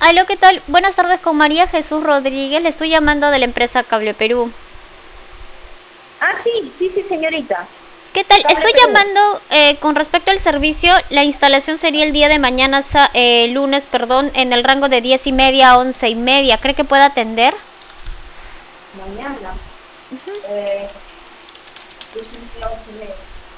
Aló, ¿qué tal? Buenas tardes, con María Jesús Rodríguez. Le estoy llamando de la empresa Cable Perú. Ah, sí, sí, sí, señorita. ¿Qué tal? Cable Estoy Perú. llamando con respecto al servicio. La instalación sería el día de mañana, lunes, perdón, en el rango de 10:30 a 11:30. ¿Cree que pueda atender? Mañana. 10:30.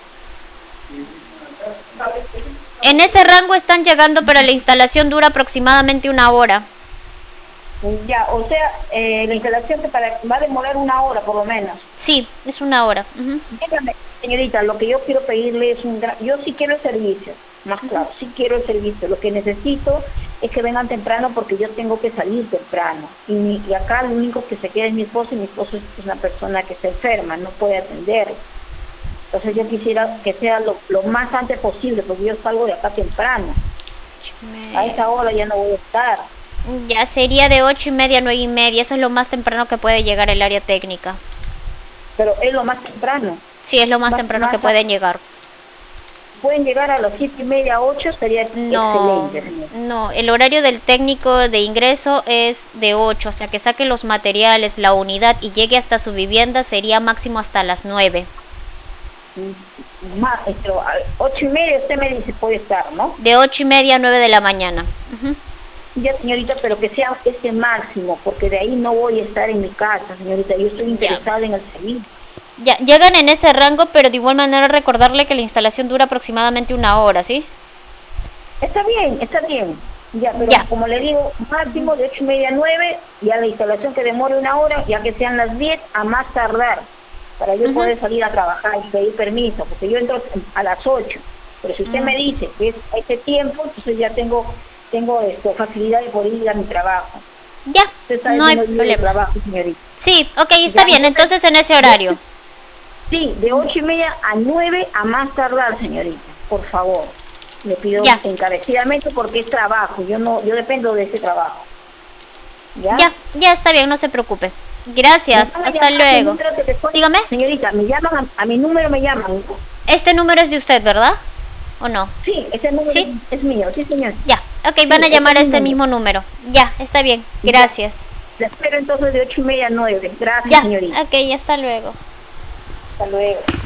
Cable Perú. En ese rango están llegando, pero la instalación dura aproximadamente 1 hora. Ya, o sea, la instalación va a demorar 1 hora por lo menos. Sí, es 1 hora. Dígame, señorita, lo que yo quiero pedirle es yo sí quiero el servicio, más claro, sí quiero el servicio. Lo que necesito es que vengan temprano porque yo tengo que salir temprano. Y acá lo único que se queda es mi esposo, y mi esposo es una persona que está enferma, no puede atender. Entonces yo quisiera que sea lo más antes posible, porque yo salgo de acá temprano. A esa hora ya no voy a estar. Ya sería de 8:30 a 9:30. Eso es lo más temprano que puede llegar el área técnica. Pero es lo más temprano. Sí, es lo más temprano que pueden llegar. Pueden llegar a las 7:30, 8, sería No, excelente, señor. no, el horario del técnico de ingreso es de 8, o sea que saque los materiales, la unidad y llegue hasta su vivienda sería máximo hasta las 9. Más, 8:30 usted me dice puede estar, ¿no? De 8:30 a 9 de la mañana. Ya, señorita, pero que sea ese máximo, porque de ahí no voy a estar en mi casa, señorita. Yo estoy interesada en el servicio. Ya, llegan en ese rango, pero de igual manera recordarle que la instalación dura aproximadamente 1 hora, ¿sí? Está bien, está bien. Ya, pero Ya. como le digo, máximo de 8:30 a 9, ya la instalación que demore 1 hora, ya que sean las 10 a más tardar, para yo poder salir a trabajar y pedir permiso, porque yo entro a las 8. Pero si usted me dice que es a ese tiempo, entonces ya tengo facilidad de poder ir a mi trabajo. Ya, Usted sabe no que hay no vive de problema. trabajo, señorita. Sí, ok, está bien, entonces en ese horario. Sí, de 8:30 a 9 a más tardar, señorita, por favor. Le pido Ya. encarecidamente porque es trabajo, yo dependo de ese trabajo. ¿Ya? Ya está bien, no se preocupe. Gracias, hasta luego. Dígame. Señorita, me llaman, a mi número me llaman. Este número es de usted, ¿verdad? ¿O no? Sí, ese número ¿Sí? es mío, sí, señor. Ya, ok, van a llamar a este mismo número. Ya, está bien, gracias. La espero entonces de 8:30 a 9. Gracias, Ya, señorita. ok, hasta luego. Hasta luego.